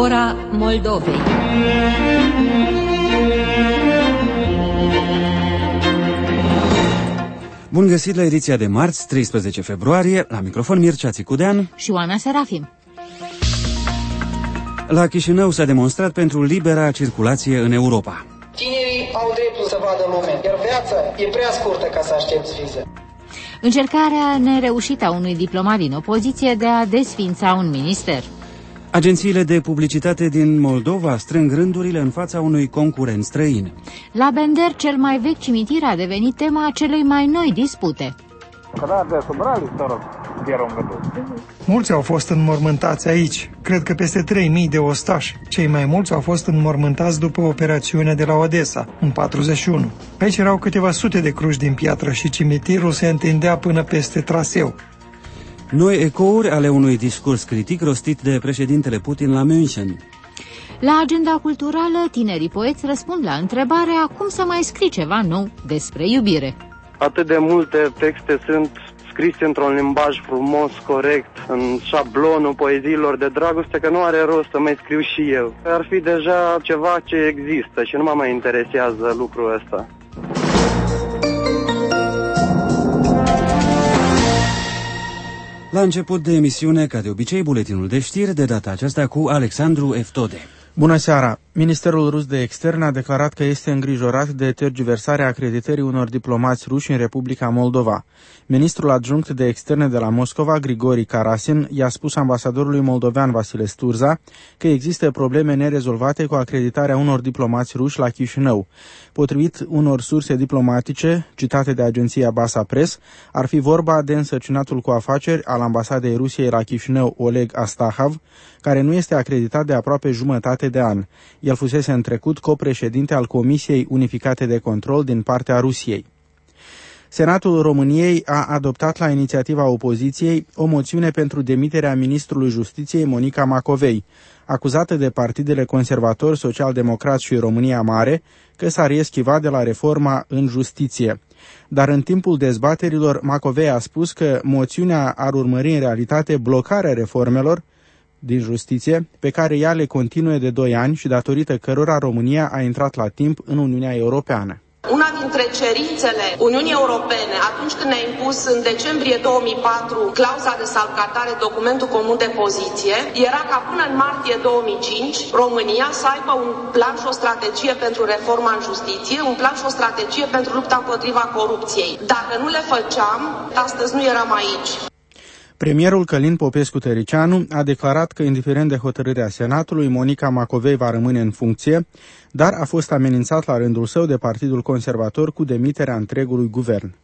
Ora Moldovei. Bun găsit la ediția de marți, 13 februarie, la microfon Mircea Țicudean și Oana Serafim. La Chișinău s-a demonstrat pentru libera circulație în Europa. Tinerii au dreptul să vadă lume, iar viața e prea scurtă ca să aștepți viză. Încercarea nereușită a unui diplomat din opoziție de a desființa un minister. Agențiile de publicitate din Moldova strâng rândurile în fața unui concurent străin. La Bender, cel mai vechi cimitir a devenit tema celei mai noi dispute. Mulți au fost înmormântați aici. Cred că peste 3.000 de ostași. Cei mai mulți au fost înmormântați după operațiunea de la Odessa, în 41. Aici erau câteva sute de cruci din piatră și cimitirul se întindea până peste traseu. Noi ecouri ale unui discurs critic rostit de președintele Putin la München. La agenda culturală, tinerii poeți răspund la întrebarea cum să mai scrii ceva nou despre iubire. Atât de multe texte sunt scrise într-un limbaj frumos, corect, în șablonul poeziilor de dragoste, că nu are rost să mai scriu și eu. Ar fi deja ceva ce există și nu mă mai interesează lucrul ăsta. La început de emisiune, ca de obicei, buletinul de știri, de data aceasta cu Alexandru Eftode. Bună seara! Ministerul rus de externe a declarat că este îngrijorat de tergiversarea acreditării unor diplomați ruși în Republica Moldova. Ministrul adjunct de externe de la Moscova, Grigori Karasin, i-a spus ambasadorului moldovean Vasile Sturza că există probleme nerezolvate cu acreditarea unor diplomați ruși la Chișinău. Potrivit unor surse diplomatice, citate de agenția Basa Press, ar fi vorba de însărcinatul cu afaceri al ambasadei Rusiei la Chișinău, Oleg Astahav, care nu este acreditat de aproape jumătate de an. El fusese în trecut copreședinte al Comisiei Unificate de Control din partea Rusiei. Senatul României a adoptat la inițiativa opoziției o moțiune pentru demiterea ministrului Justiției Monica Macovei, acuzată de partidele conservatori, Social-Democrat și România Mare că s-ar eschiva de la reforma în justiție. Dar în timpul dezbaterilor, Macovei a spus că moțiunea ar urmări în realitate blocarea reformelor din justiție, pe care ea le continuă de 2 ani și datorită cărora România a intrat la timp în Uniunea Europeană. Una dintre cerințele Uniunii Europene, atunci când ne-a impus în decembrie 2004 clauza de salvgardare, documentul comun de poziție, era ca până în martie 2005 România să aibă un plan și o strategie pentru reforma în justiție, un plan și o strategie pentru lupta împotriva corupției. Dacă nu le făceam, astăzi nu eram aici. Premierul Călin Popescu-Tăricianu a declarat că, indiferent de hotărârea Senatului, Monica Macovei va rămâne în funcție, dar a fost amenințat la rândul său de Partidul Conservator cu demiterea întregului guvern.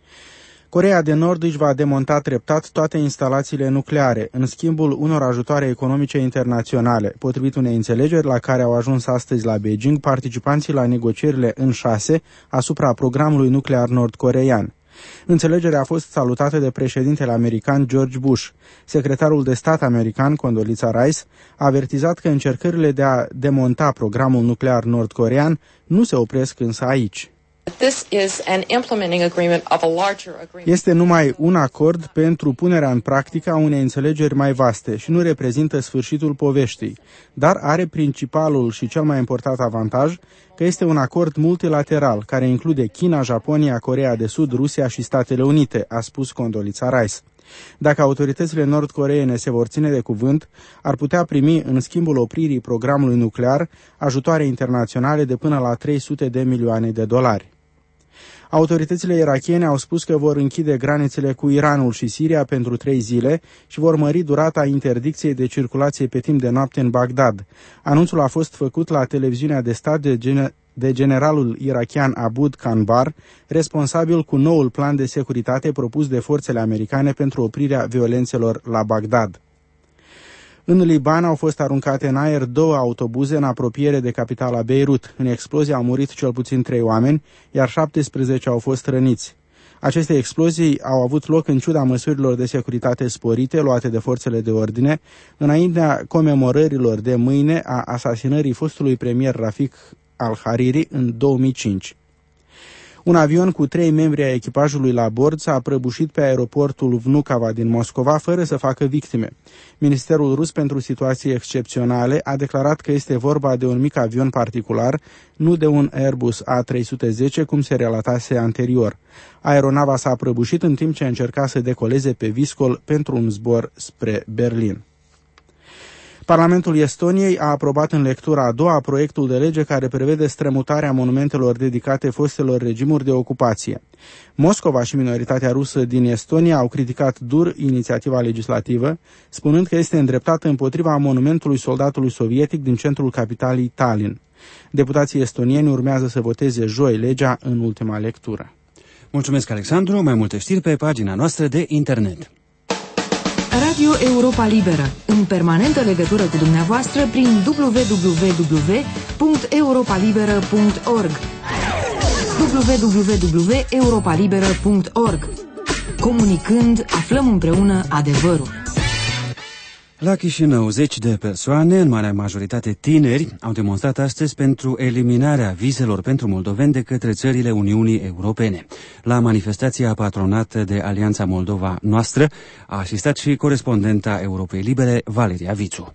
Coreea de Nord își va demonta treptat toate instalațiile nucleare, în schimbul unor ajutoare economice internaționale, potrivit unei înțelegeri la care au ajuns astăzi la Beijing participanții la negocierile în 6 asupra programului nuclear nord-coreean. Înțelegerea a fost salutată de președintele american George Bush. Secretarul de stat american, Condoleezza Rice, a avertizat că încercările de a demonta programul nuclear nord-coreean nu se opresc însă aici. Este numai un acord pentru punerea în practică a unei înțelegeri mai vaste și nu reprezintă sfârșitul poveștii, dar are principalul și cel mai important avantaj că este un acord multilateral care include China, Japonia, Coreea de Sud, Rusia și Statele Unite, a spus Condoleezza Rice. Dacă autoritățile nord-coreene se vor ține de cuvânt, ar putea primi, în schimbul opririi programului nuclear, ajutoare internaționale de până la $300 de milioane. Autoritățile irakiene au spus că vor închide granițele cu Iranul și Siria pentru 3 zile și vor mări durata interdicției de circulație pe timp de noapte în Bagdad. Anunțul a fost făcut la televiziunea de stat de generalul irakian Aboud Kanbar, responsabil cu noul plan de securitate propus de forțele americane pentru oprirea violențelor la Bagdad. În Liban au fost aruncate în aer 2 autobuze în apropiere de capitala Beirut. În explozie au murit cel puțin 3 oameni, iar 17 au fost răniți. Aceste explozii au avut loc în ciuda măsurilor de securitate sporite luate de forțele de ordine, înaintea comemorărilor de mâine a asasinării fostului premier Rafik al-Hariri în 2005. Un avion cu 3 membri ai echipajului la bord s-a prăbușit pe aeroportul Vnukovo din Moscova fără să facă victime. Ministerul rus pentru situații excepționale a declarat că este vorba de un mic avion particular, nu de un Airbus A310, cum se relatase anterior. Aeronava s-a prăbușit în timp ce încerca să decoleze pe viscol pentru un zbor spre Berlin. Parlamentul Estoniei a aprobat în lectura a doua proiectul de lege care prevede strămutarea monumentelor dedicate fostelor regimuri de ocupație. Moscova și minoritatea rusă din Estonia au criticat dur inițiativa legislativă, spunând că este îndreptată împotriva monumentului soldatului sovietic din centrul capitalei Tallinn. Deputații estonieni urmează să voteze joi legea în ultima lectură. Mulțumesc, Alexandru. Mai multe știri pe pagina noastră de internet. Radio Europa Liberă, în permanentă legătură cu dumneavoastră prin www.europalibera.org www.europalibera.org. Comunicând, aflăm împreună adevărul. La Chișinău, zeci de persoane, în marea majoritate tineri, au demonstrat astăzi pentru eliminarea vizelor pentru moldoveni de către țările Uniunii Europene. La manifestația patronată de Alianța Moldova Noastră a asistat și corespondenta Europei Libere, Valeria Vițu.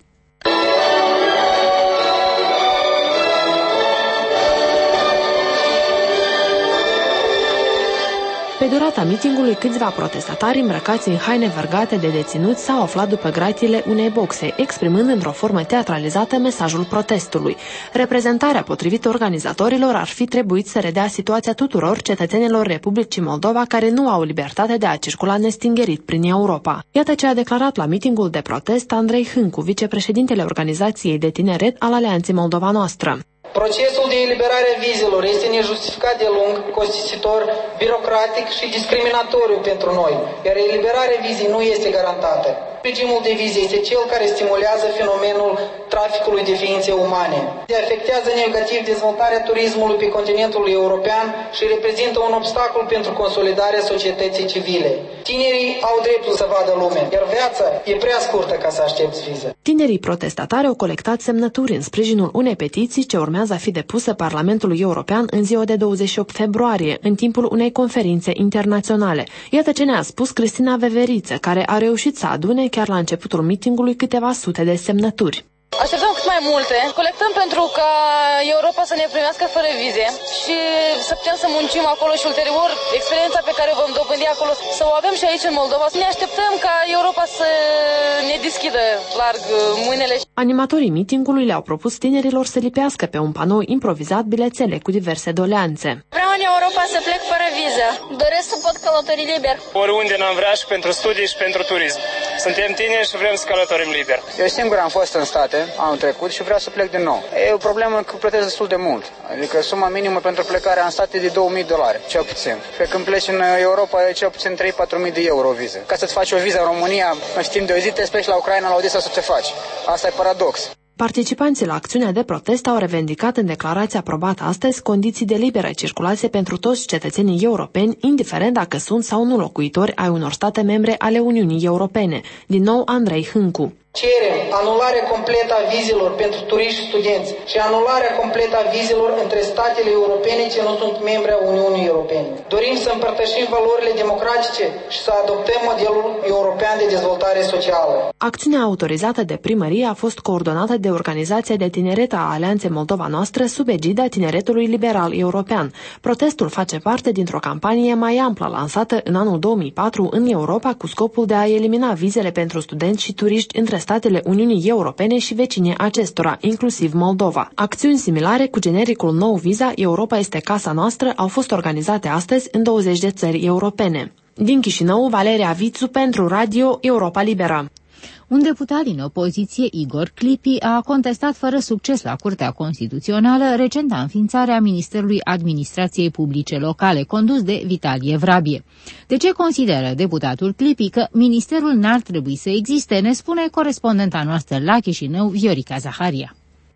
Pe durata mitingului, câțiva protestatari îmbrăcați în haine vărgate de deținuți s-au aflat după gratile unei boxe, exprimând într-o formă teatralizată mesajul protestului. Reprezentarea potrivit organizatorilor ar fi trebuit să redea situația tuturor cetățenilor Republicii Moldova care nu au libertate de a circula nestingerit prin Europa. Iată ce a declarat la mitingul de protest Andrei Hâncu, vicepreședintele Organizației de Tineret al Alianței Moldova Noastră. Procesul de eliberare a vizelor este nejustificat de lung, costisitor, birocratic și discriminatoriu pentru noi, iar eliberarea vizei nu este garantată. Regimul de vize este cel care stimulează fenomenul traficului de ființe umane. Se afectează negativ dezvoltarea turismului pe continentul european și reprezintă un obstacol pentru consolidarea societății civile. Tinerii au dreptul să vadă lumea, iar viața e prea scurtă ca să aștepți viză. Tinerii protestatari au colectat semnături în sprijinul unei petiții ce urmează a fi depusă Parlamentului European în ziua de 28 februarie, în timpul unei conferințe internaționale. Iată ce ne-a spus Cristina Veveriță, care a reușit să adune chiar la începutul mitingului câteva sute de semnături. Așteptăm cât mai multe. Colectăm pentru ca Europa să ne primească fără vize și să putem să muncim acolo și ulterior experiența pe care o vom dobândi acolo să o avem și aici în Moldova. Ne așteptăm ca Europa să ne deschidă larg mâinile. Animatorii mitingului le-au propus tinerilor să lipească pe un panou improvizat bilețele cu diverse doleanțe. Vreau în Europa să plec fără viză. Doresc să pot călători liber. Oriunde n-am vrea și pentru studii și pentru turism. Suntem tineri și vrem să călătorim liber. Eu singur am fost în state anul trecut și vreau să plec din nou. E o problemă că plătesc destul de mult. Adică suma minimă pentru plecarea în state e de $2.000, cel puțin. Pe când pleci în Europa e cel puțin 3-4.000 de euro viză. Ca să-ți faci o viză în România, în timp de o zi, te pleci la Ucraina, la Odessa să te faci. Asta e paradox. Participanții la acțiunea de protest au revendicat în declarația aprobată astăzi condiții de liberă circulație pentru toți cetățenii europeni, indiferent dacă sunt sau nu locuitori ai unor state membre ale Uniunii Europene. Din nou, Andrei Hâncu. Cerem anularea completă a vizelor pentru turiști și studenți și anularea completă a vizelor între statele europene ce nu sunt membre a Uniunii Europene. Dorim să împărtășim valorile democratice și să adoptăm modelul european de dezvoltare socială. Acțiunea autorizată de primărie a fost coordonată de Organizația de Tineret a Alianței Moldova Noastră sub egida Tineretului Liberal European. Protestul face parte dintr-o campanie mai amplă lansată în anul 2004 în Europa cu scopul de a elimina vizele pentru studenți și turiști între statele Uniunii Europene și vecinii acestora, inclusiv Moldova. Acțiuni similare cu genericul Nou Viza, Europa este casa noastră, au fost organizate astăzi în 20 de țări europene. Din Chișinău, Valeria Vițu pentru Radio Europa Liberă. Un deputat din opoziție, Igor Clipi, a contestat fără succes la Curtea Constituțională recenta înființare a Ministerului Administrației Publice Locale, condus de Vitalie Vrabie. De ce consideră deputatul Clipi că ministerul n-ar trebui să existe, ne spune corespondenta noastră la Chișinău, Viorica Zaharia.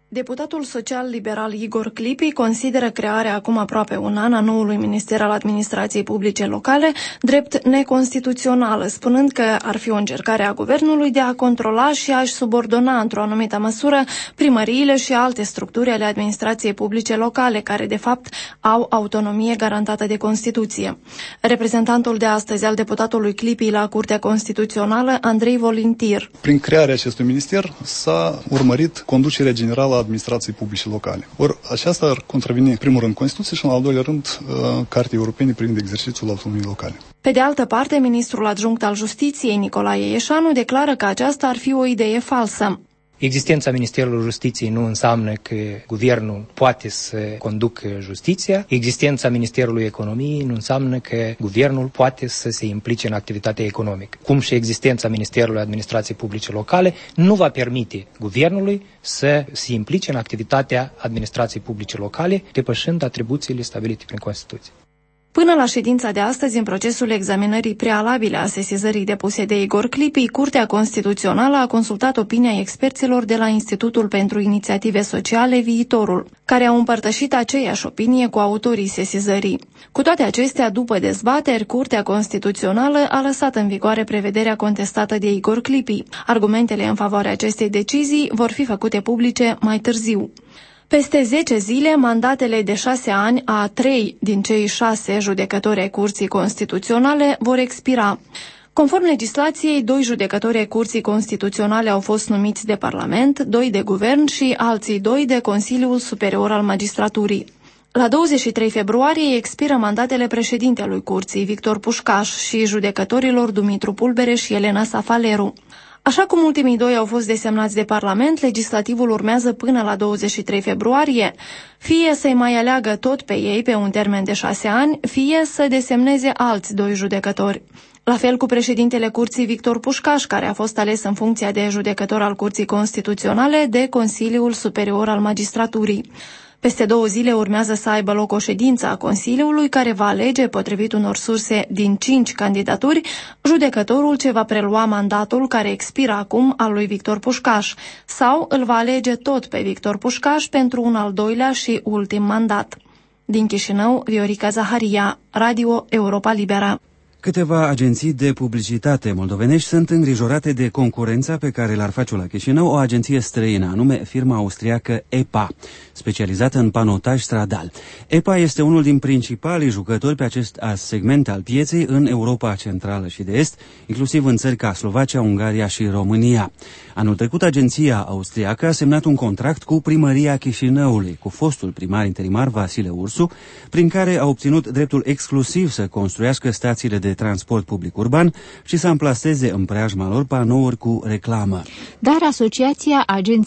Deputatul social-liberal Igor Clipi consideră crearea acum aproape un an a noului Minister al Administrației Publice Locale drept neconstituțională, spunând că ar fi o încercare a guvernului de a controla și a-și subordona într-o anumită măsură primăriile și alte structuri ale administrației publice locale, care de fapt au autonomie garantată de Constituție. Reprezentantul de astăzi al deputatului Clipi la Curtea Constituțională, Andrei Volintir. Prin crearea acestui minister s-a urmărit conducerea generală a administrației publice locale. Ori aceasta ar contraveni, în primul rând, Constituției și, în al doilea rând, Cartei Europene privind exercițiul autonomiei locale. Pe de altă parte, ministrul adjunct al Justiției, Nicolae Ieșanu, declară că aceasta ar fi o idee falsă. Existența Ministerului Justiției nu înseamnă că guvernul poate să conducă justiția. Existența Ministerului Economiei nu înseamnă că guvernul poate să se implice în activitatea economică. Cum și existența Ministerului Administrației Publice Locale nu va permite guvernului să se implice în activitatea administrației publice locale, depășind atribuțiile stabilite prin Constituție. Până la ședința de astăzi, în procesul examinării prealabile a sesizării depuse de Igor Clipi, Curtea Constituțională a consultat opinia experților de la Institutul pentru Inițiative Sociale Viitorul, care au împărtășit aceeași opinie cu autorii sesizării. Cu toate acestea, după dezbateri, Curtea Constituțională a lăsat în vigoare prevederea contestată de Igor Clipi. Argumentele în favoarea acestei decizii vor fi făcute publice mai târziu. Peste 10 zile, mandatele de 6 ani a 3 din cei 6 judecători ai Curții Constituționale vor expira. Conform legislației, 2 judecători ai Curții Constituționale au fost numiți de Parlament, 2 de Guvern și alții 2 de Consiliul Superior al Magistraturii. La 23 februarie expiră mandatele președintelui Curții, Victor Pușcaș, și judecătorilor Dumitru Pulbere și Elena Safaleru. Așa cum ultimii 2 au fost desemnați de Parlament, legislativul urmează până la 23 februarie, fie să-i mai aleagă tot pe ei pe un termen de 6 ani, fie să desemneze alți 2 judecători. La fel cu președintele Curții Victor Pușcaș, care a fost ales în funcția de judecător al Curții Constituționale de Consiliul Superior al Magistraturii. Peste 2 zile urmează să aibă loc o ședință a Consiliului care va alege, potrivit unor surse, din 5 candidaturi, judecătorul ce va prelua mandatul care expiră acum al lui Victor Pușcaș, sau îl va alege tot pe Victor Pușcaș pentru un al doilea și ultim mandat. Din Chișinău, Viorica Zaharia, Radio Europa Liberă. Câteva agenții de publicitate moldovenești sunt îngrijorate de concurența pe care l-ar face la Chișinău o agenție străină, anume firma austriacă EPA, specializată în panotaj stradal. EPA este unul din principalii jucători pe acest segment al pieței în Europa Centrală și de Est, inclusiv în țări ca Slovacia, Ungaria și România. Anul trecut, agenția austriacă a semnat un contract cu Primăria Chișinăului, cu fostul primar interimar Vasile Ursu, prin care a obținut dreptul exclusiv să construiască stațiile de transport public urban și să amplaseze în preajma lor panouri cu reclamă. Dar Asociația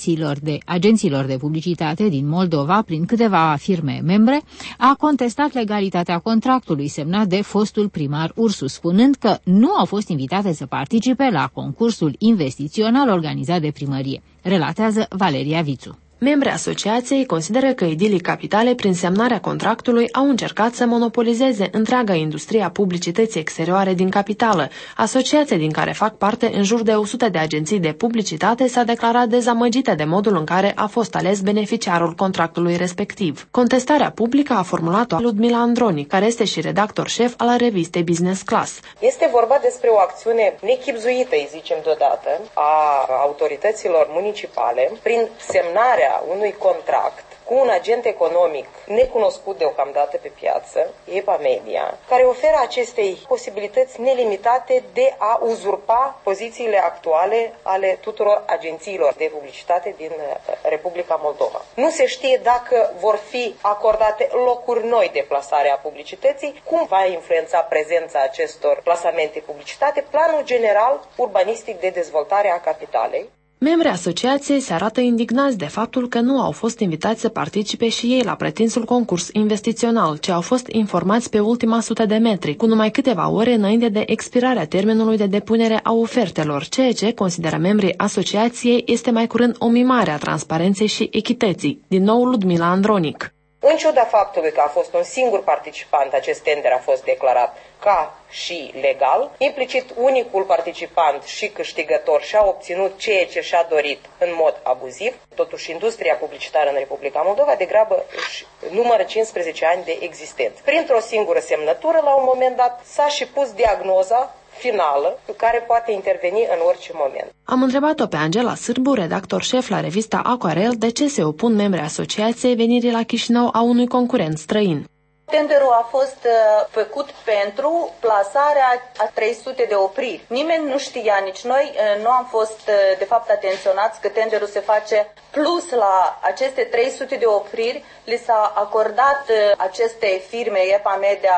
Agenților de Publicitate din Moldova, prin câteva firme membre, a contestat legalitatea contractului semnat de fostul primar Ursu, spunând că nu au fost invitate să participe la concursul investițional organizat de primărie, relatează Valeria Vițu. Membrii asociației consideră că edilii capitale, prin semnarea contractului, au încercat să monopolizeze întreaga industrie a publicității exterioare din capitală. Asociația, din care fac parte în jur de 100 de agenții de publicitate, s-a declarat dezamăgită de modul în care a fost ales beneficiarul contractului respectiv. Contestarea publică a formulat-o Ludmila Androni, care este și redactor șef al revistei Business Class. Este vorba despre o acțiune nechibzuită, îi zicem deodată, a autorităților municipale, prin semnarea unui contract cu un agent economic necunoscut deocamdată pe piață, EPA Media, care oferă acestei posibilități nelimitate de a uzurpa pozițiile actuale ale tuturor agențiilor de publicitate din Republica Moldova. Nu se știe dacă vor fi acordate locuri noi de plasare a publicității, cum va influența prezența acestor plasamente publicitate, planul general urbanistic de dezvoltare a capitalei. Membrii asociației se arată indignați de faptul că nu au fost invitați să participe și ei la pretinsul concurs investițional, ci au fost informați pe ultima 100 de metri, cu numai câteva ore înainte de expirarea termenului de depunere a ofertelor, ceea ce, consideră membrii asociației, este mai curând o mimare a transparenței și echității. Din nou Ludmila Andronic. În ciuda faptului că a fost un singur participant, acest tender a fost declarat ca și legal, implicit unicul participant și câștigător și-a obținut ceea ce și-a dorit în mod abuziv. Totuși, industria publicitară în Republica Moldova degrabă își numără 15 ani de existență. Printr-o singură semnătură, la un moment dat, s-a și pus diagnoza finală, care poate interveni în orice moment. Am întrebat-o pe Angela Sârbu, redactor șef la revista Aquarel, de ce se opun membrii asociației venirii la Chișinău a unui concurent străin. Tenderul a fost făcut pentru plasarea a 300 de opriri. Nimeni nu știa, nici noi nu am fost de fapt atenționați că tenderul se face plus la aceste 300 de opriri. Li s-a acordat acestei firme EPA Media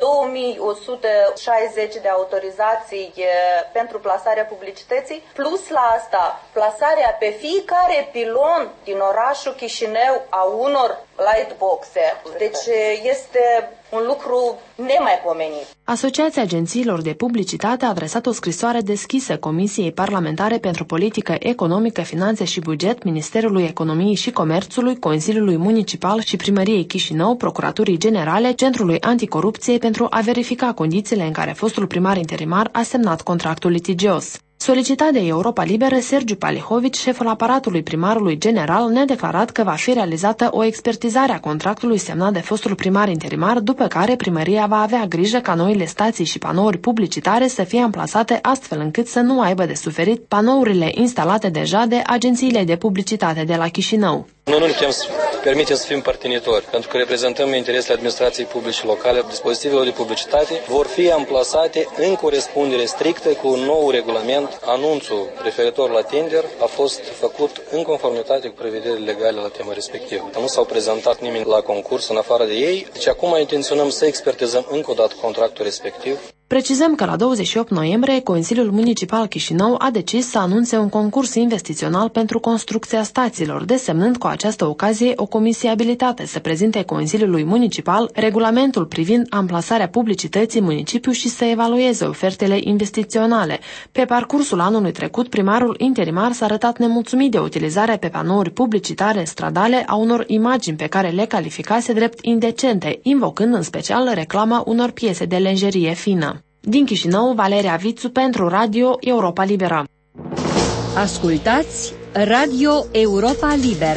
2160 de autorizații pentru plasarea publicității. Plus la asta, plasarea pe fiecare pilon din orașul Chișinău a unor lightboxe. Deci este un lucru nemaipomenit. Asociația Agențiilor de Publicitate a adresat o scrisoare deschisă Comisiei Parlamentare pentru Politică Economică, Finanțe și Buget, Ministerului Economiei și Comerțului, Consiliului Municipal și Primăriei Chișinău, Procuraturii Generale, Centrului Anticorupție pentru a verifica condițiile în care fostul primar interimar a semnat contractul litigios. Solicitat de Europa Liberă, Sergiu Palihovici, șeful aparatului primarului general, ne-a declarat că va fi realizată o expertizare a contractului semnat de fostul primar interimar, după care primăria va avea grijă ca noile stații și panouri publicitare să fie amplasate astfel încât să nu aibă de suferit panourile instalate deja de agențiile de publicitate de la Chișinău. Noi nu putem să permitem să fim părtinitori, pentru că reprezentăm interesele administrației publice locale. Dispozitivele de publicitate vor fi amplasate în corespundere strictă cu un nou regulament. Anunțul referitor la tender a fost făcut în conformitate cu prevederile legale la tema respectivă. Nu s-au prezentat nimeni la concurs în afară de ei, deci acum intenționăm să expertizăm încă o dată contractul respectiv. Precizăm că la 28 noiembrie, Consiliul Municipal Chișinău a decis să anunțe un concurs investițional pentru construcția stațiilor, desemnând cu această ocazie o comisie abilitate să prezinte Consiliului Municipal regulamentul privind amplasarea publicității municipiu și să evalueze ofertele investiționale. Pe parcursul anului trecut, primarul interimar s-a arătat nemulțumit de utilizarea pe panouri publicitare stradale a unor imagini pe care le calificase drept indecente, invocând în special reclama unor piese de lenjerie fină. Din Chișinău, Valeria Vițu pentru Radio Europa Liberă. Ascultați Radio Europa Liberă.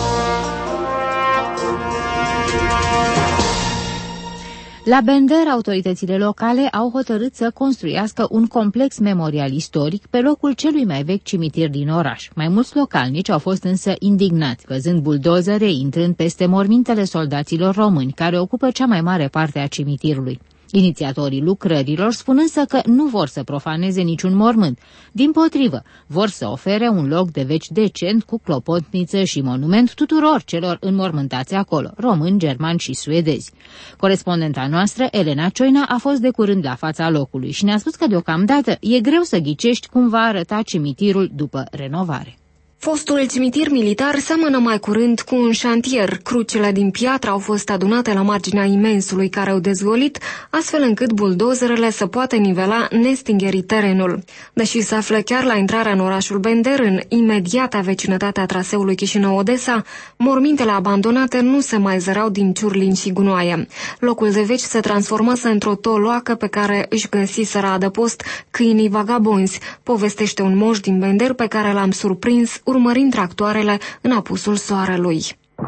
La Bender, autoritățile locale au hotărât să construiască un complex memorial istoric pe locul celui mai vechi cimitir din oraș. Mai mulți localnici au fost însă indignați, văzând buldozere intrând peste mormintele soldaților români, care ocupă cea mai mare parte a cimitirului. Inițiatorii lucrărilor spun însă că nu vor să profaneze niciun mormânt. Dimpotrivă, vor să ofere un loc de veci decent cu clopotniță și monument tuturor celor înmormântați acolo, români, germani și suedezi. Corespondenta noastră, Elena Cioina, a fost de curând la fața locului și ne-a spus că deocamdată e greu să ghicești cum va arăta cimitirul după renovare. Fostul cimitir militar seamănă mai curând cu un șantier. Crucile din piatră au fost adunate la marginea imensului care au dezgolit, astfel încât buldozerele să poată nivela nestingerit terenul. Deși se află chiar la intrarea în orașul Bender, în imediata vecinătate a traseului Chișinău-Odessa, mormintele abandonate nu se mai zărau din ciurlini și gunoaie. Locul de veci se transformase într-o toloacă pe care își găsiseră adăpost câinii vagabonzi, povestește un moș din Bender pe care l-am surprins urmărind tractoarele în apusul soarelui.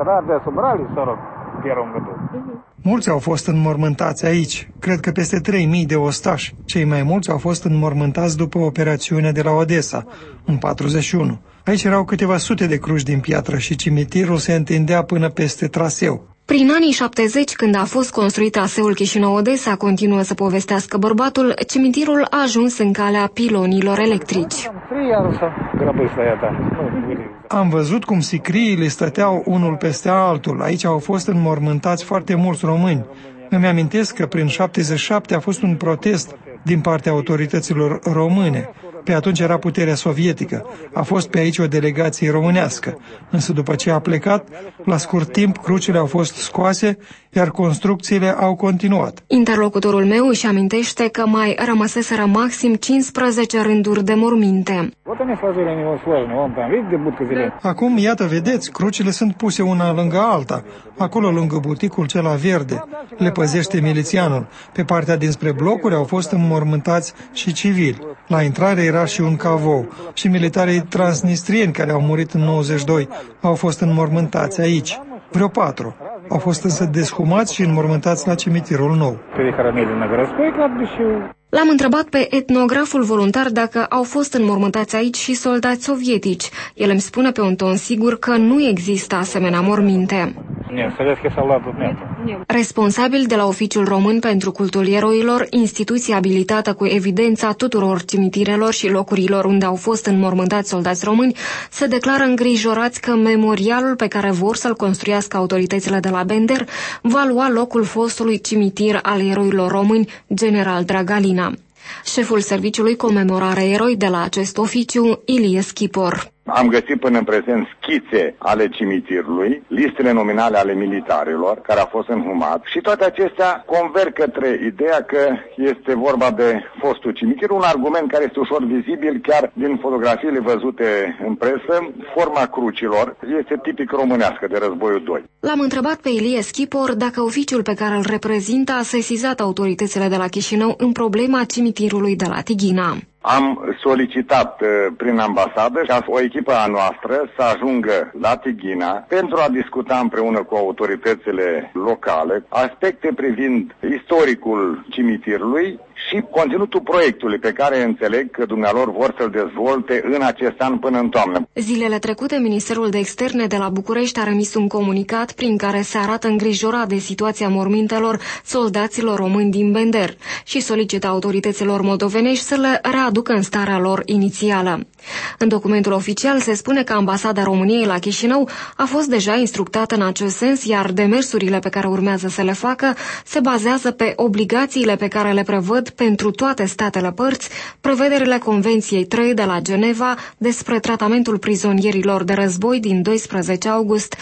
Mulți au fost înmormântați aici. Cred că peste 3.000 de ostași. Cei mai mulți au fost înmormântați după operațiunea de la Odessa, în 41. Aici erau câteva sute de cruci din piatră și cimitirul se întindea până peste traseu. Prin anii 70, când a fost construit traseul Chișinău-Odessa, continuă să povestească bărbatul, cimitirul a ajuns în calea pilonilor electrici. Am văzut cum sicriile stăteau unul peste altul. Aici au fost înmormântați foarte mulți români. Îmi amintesc că prin 77 a fost un protest din partea autorităților române. Pe atunci era puterea sovietică. A fost pe aici o delegație românească. Însă după ce a plecat, la scurt timp, crucile au fost scoase, iar construcțiile au continuat. Interlocutorul meu își amintește că mai rămăseseră maxim 15 rânduri de morminte. Acum, iată, vedeți, crucile sunt puse una lângă alta, acolo lângă buticul cela verde. Le păzește milițianul. Pe partea dinspre blocuri au fost înmormântați și civili. La intrare era și un cavou. Și militarii transnistrieni care au murit în 92 au fost înmormântați aici. Vreo 4. Au fost însă deshumați și înmormântați la cimitirul nou. L-am întrebat pe etnograful voluntar dacă au fost înmormântați aici și soldați sovietici. El îmi spune pe un ton sigur că nu există asemenea morminte. Responsabil de la Oficiul Român pentru Cultul Eroilor, instituție abilitată cu evidența tuturor cimitirelor și locurilor unde au fost înmormântați soldați români, se declară îngrijorați că memorialul pe care vor să-l construiască autoritățile de la Bender va lua locul fostului cimitir al eroilor români, General Dragalina. Șeful Serviciului Comemorare Eroi de la acest oficiu, Ilie Schipor. Am găsit până în prezent schițe ale cimitirului, listele nominale ale militarilor care au fost înhumați și toate acestea converg către ideea că este vorba de fostul cimitir, un argument care este ușor vizibil chiar din fotografiile văzute în presă. Forma crucilor este tipic românească de Războiul II. L-am întrebat pe Ilie Schipor dacă oficiul pe care îl reprezintă a sesizat autoritățile de la Chișinău în problema cimitirului de la Tighina. Am solicitat prin ambasadă ca o echipă a noastră să ajungă la Tighina pentru a discuta împreună cu autoritățile locale aspecte privind istoricul cimitirului și conținutul proiectului pe care înțeleg că dumnealor vor să-l dezvolte în acest an până în toamnă. Zilele trecute, Ministerul de Externe de la București a remis un comunicat prin care se arată îngrijorat de situația mormintelor soldaților români din Bender și solicită autorităților moldovenești să le readucă în starea lor inițială. În documentul oficial se spune că Ambasada României la Chișinău a fost deja instructată în acest sens, iar demersurile pe care urmează să le facă se bazează pe obligațiile pe care le prevăd pentru toate statele părți, prevederile Convenției 3 de la Geneva despre tratamentul prizonierilor de război din 12 august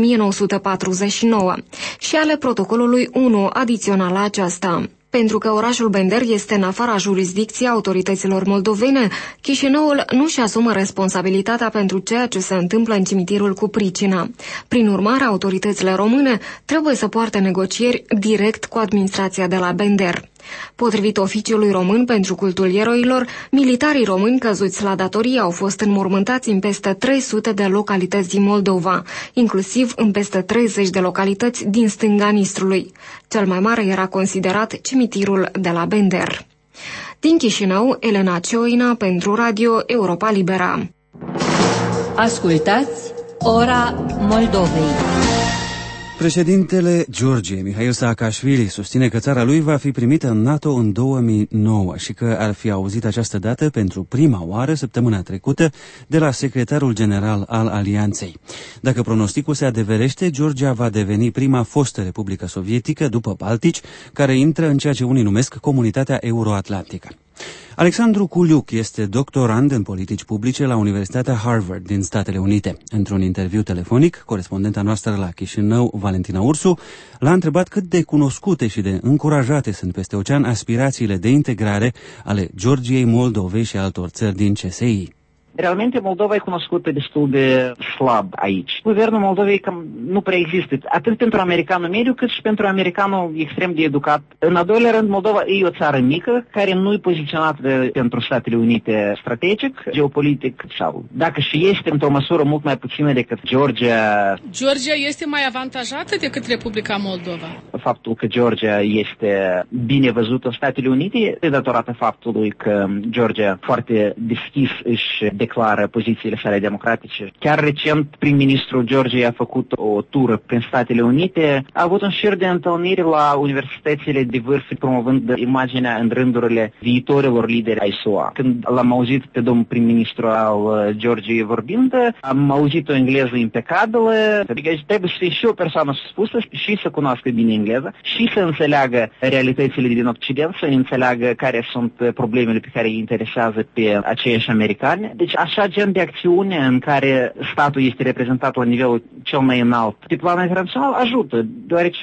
1949 și ale protocolului 1 adițional la aceasta. Pentru că orașul Bender este în afara jurisdicției autorităților moldovene, Chișinăul nu-și asumă responsabilitatea pentru ceea ce se întâmplă în cimitirul cu pricina. Prin urmare, autoritățile române trebuie să poarte negocieri direct cu administrația de la Bender. Potrivit Oficiului Român pentru Cultul Eroilor, militarii români căzuți la datorie au fost înmormântați în peste 300 de localități din Moldova, inclusiv în peste 30 de localități din stânga Nistrului. Cel mai mare era considerat cimitirul de la Bender. Din Chișinău, Elena Cioina pentru Radio Europa Libera. Ascultați Ora Moldovei. Președintele Georgiei, Mihail Saakashvili, susține că țara lui va fi primită în NATO în 2009 și că ar fi auzit această dată pentru prima oară săptămâna trecută de la secretarul general al Alianței. Dacă pronosticul se adeverește, Georgia va deveni prima fostă republică sovietică după Baltici, care intră în ceea ce unii numesc Comunitatea Euroatlantică. Alexandru Culiuc este doctorand în politici publice la Universitatea Harvard din Statele Unite. Într-un interviu telefonic, corespondenta noastră la Chișinău, Valentina Ursu, l-a întrebat cât de cunoscute și de încurajate sunt peste ocean aspirațiile de integrare ale Georgiei, Moldovei și altor țări din CSI. Realmente Moldova e cunoscută destul de slab aici. Guvernul Moldovei cam nu prea există, atât pentru americanul mediu, cât și pentru americanul extrem de educat. În al doilea rând, Moldova e o țară mică, care nu e poziționată pentru Statele Unite strategic, geopolitic, sau dacă și este într-o măsură mult mai puțină decât Georgia. Georgia este mai avantajată decât Republica Moldova? Faptul că Georgia este bine văzută în Statele Unite e datorată faptului că Georgia foarte deschis își declară pozițiile sale democratice. Chiar recent, prim-ministrul Georgiei a făcut o tură prin Statele Unite, a avut un șir de întâlniri la universitățile de vârf, promovând imaginea în rândurile viitorilor lideri ai SUA. Când l-am auzit pe domnul prim-ministru al Georgiei vorbind, am auzit o engleză impecabilă, adică trebuie să fie și o persoană spusă și să cunoască bine engleză și să înțeleagă realitățile din Occident, să înțeleagă care sunt problemele pe care îi interesează pe aceiași americani. Deci așa gen de acțiune în care statul este reprezentat la nivelul cel mai înalt pe plan internațional ajută, deoarece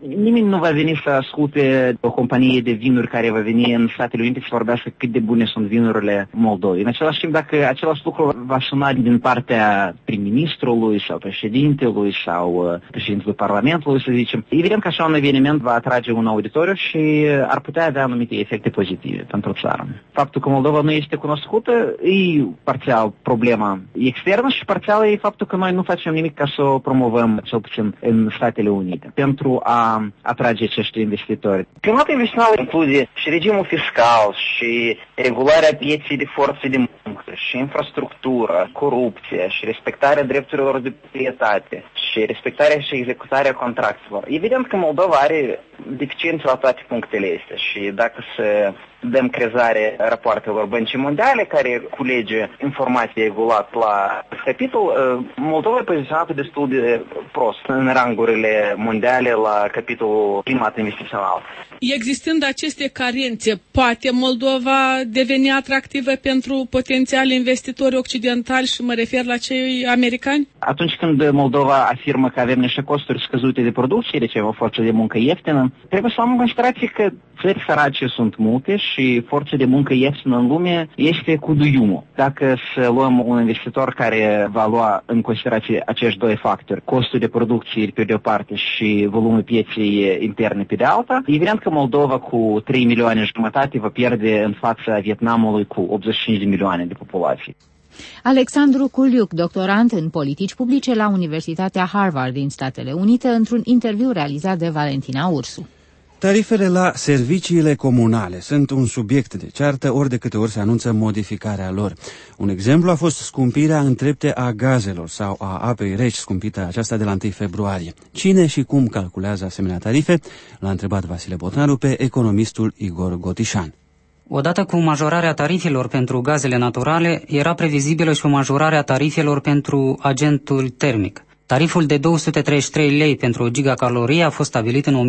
nimeni nu va veni să asculte o companie de vinuri care va veni în Statele Unite să vorbească cât de bune sunt vinurile Moldovei. În același timp, dacă același lucru va suna din partea prim-ministrului sau președintelui sau președintelui Parlamentului, să zicem, evident că așa un eveniment va atrage un auditoriu și ar putea avea anumite efecte pozitive pentru țară. Faptul că Moldova nu este cunoscută e parțial problema externă și parțial e faptul că noi nu facem nimic ca să o promovăm, cel puțin în Statele Unite, pentru a atrage acești investitori. Climatul investițional include și regimul fiscal și regularea pieței de forțe de muncă și infrastructură, corupție și respectarea drepturilor de proprietate și respectarea și executarea contractelor. Evident că Moldova are deficiențe la toate punctele astea și dacă să dăm crezare rapoartelor Băncii Mondiale, care culege informații regulat la capitol, Moldova e poziționată destul de prost în rangurile mondiale la capitolul climat investițional. Existând aceste carențe, poate Moldova deveni atractivă pentru potențiali investitori occidentali și mă refer la cei americani? Atunci când Moldova afirmă că avem niște costuri scăzute de producție, deci avem o forță de muncă ieftină, trebuie să luăm în considerație că țări sărace sunt multe și forța de muncă ieftină în lume este cu duiumul. Dacă să luăm un investitor care va lua în considerație acești doi factori, costul de producție pe de o parte și volumul pieței interne pe de alta, evident că Moldova cu 3 milioane jumătate va pierde în fața Vietnamului cu 85 de milioane de populație. Alexandru Culiuc, doctorant în politici publice la Universitatea Harvard din Statele Unite, într-un interviu realizat de Valentina Ursu. Tarifele la serviciile comunale sunt un subiect de ceartă ori de câte ori se anunță modificarea lor. Un exemplu a fost scumpirea în trepte a gazelor sau a apei reci, scumpită aceasta de la 1 februarie. Cine și cum calculează asemenea tarife? L-a întrebat Vasile Botnaru pe economistul Igor Gotișan. Odată cu majorarea tarifelor pentru gazele naturale, era previzibilă și o majorare a tarifelor pentru agentul termic. Tariful de 233 lei pentru o gigacalorie a fost stabilit în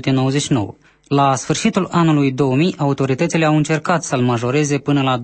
1999. La sfârșitul anului 2000, autoritățile au încercat să-l majoreze până la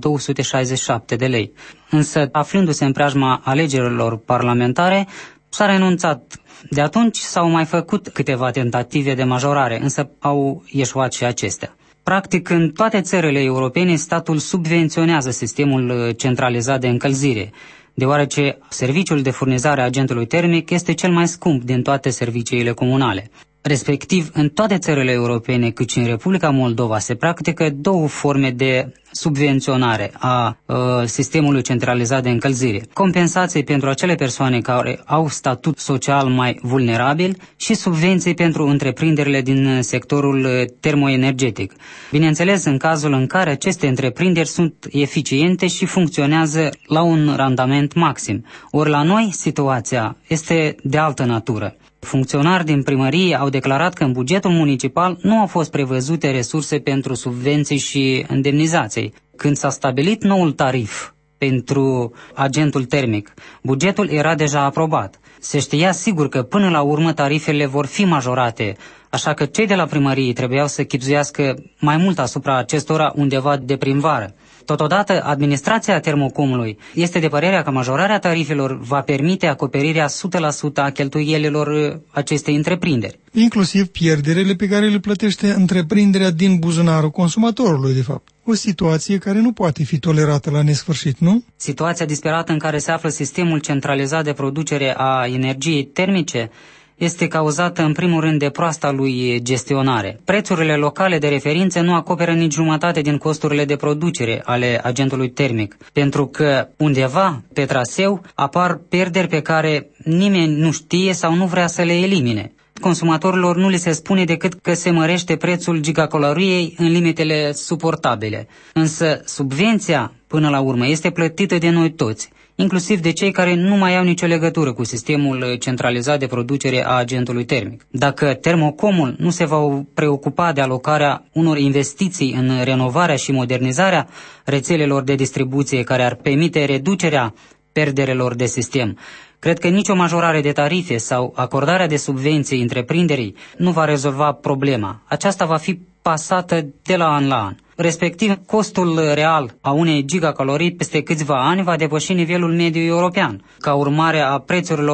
267 de lei. Însă, aflându-se în preajma alegerilor parlamentare, s-a renunțat. De atunci s-au mai făcut câteva tentative de majorare, însă au ieșuat și acestea. Practic, în toate țările europene, statul subvenționează sistemul centralizat de încălzire, deoarece serviciul de furnizare a agentului termic este cel mai scump din toate serviciile comunale. Respectiv, în toate țările europene, cât și în Republica Moldova, se practică două forme de subvenționare a sistemului centralizat de încălzire. Compensații pentru acele persoane care au statut social mai vulnerabil și subvenții pentru întreprinderile din sectorul termoenergetic. Bineînțeles, în cazul în care aceste întreprinderi sunt eficiente și funcționează la un randament maxim. Ori la noi, situația este de altă natură. Funcționari din primărie au declarat că în bugetul municipal nu au fost prevăzute resurse pentru subvenții și indemnizații. Când s-a stabilit noul tarif pentru agentul termic, bugetul era deja aprobat. Se știa sigur că până la urmă tarifele vor fi majorate, așa că cei de la primărie trebuiau să chibzuiască mai mult asupra acestora undeva de primăvară. Totodată, administrația Termocomului este de părerea că majorarea tarifelor va permite acoperirea 100% a cheltuielilor acestei întreprinderi. Inclusiv pierderile pe care le plătește întreprinderea din buzunarul consumatorului, de fapt. O situație care nu poate fi tolerată la nesfârșit, nu? Situația disperată în care se află sistemul centralizat de producere a energiei termice este cauzată în primul rând de proasta lui gestionare. Prețurile locale de referință nu acoperă nici jumătate din costurile de producere ale agentului termic, pentru că undeva pe traseu apar pierderi pe care nimeni nu știe sau nu vrea să le elimine. Consumatorilor nu li se spune decât că se mărește prețul gigacaloriei în limitele suportabile. Însă subvenția, până la urmă, este plătită de noi toți, inclusiv de cei care nu mai au nicio legătură cu sistemul centralizat de producere a agentului termic. Dacă Termocomul nu se va preocupa de alocarea unor investiții în renovarea și modernizarea rețelelor de distribuție care ar permite reducerea pierderilor de sistem, cred că nicio majorare de tarife sau acordarea de subvenții întreprinderii nu va rezolva problema. Aceasta va fi pasată de la an la an. Respectiv, costul real a unei gigacalorii peste câțiva ani va depăși nivelul mediu european, ca urmare a prețurilor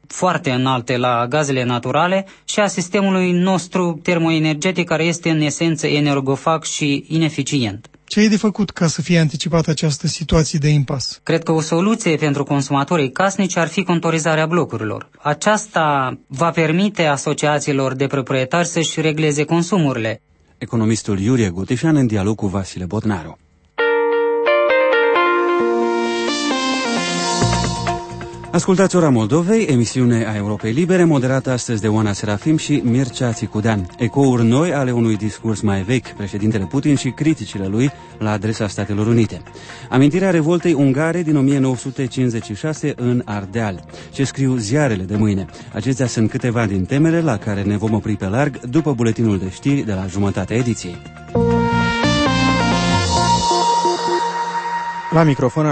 foarte înalte la gazele naturale și a sistemului nostru termoenergetic, care este în esență energofag și ineficient. Ce e de făcut ca să fie anticipată această situație de impas? Cred că o soluție pentru consumatorii casnici ar fi contorizarea blocurilor. Aceasta va permite asociațiilor de proprietari să-și regleze consumurile. Economistul Iurie Gutișan în dialog cu Vasile Botnaru. Ascultați Ora Moldovei, emisiune a Europei Libere, moderată astăzi de Oana Serafim și Mircea Țicudean. Ecouri noi ale unui discurs mai vechi, președintele Putin și criticile lui la adresa Statelor Unite. Amintirea revoltei ungare din 1956 în Ardeal. Ce scriu ziarele de mâine? Acestea sunt câteva din temele la care ne vom opri pe larg după buletinul de știri de la jumătatea ediției. La microfon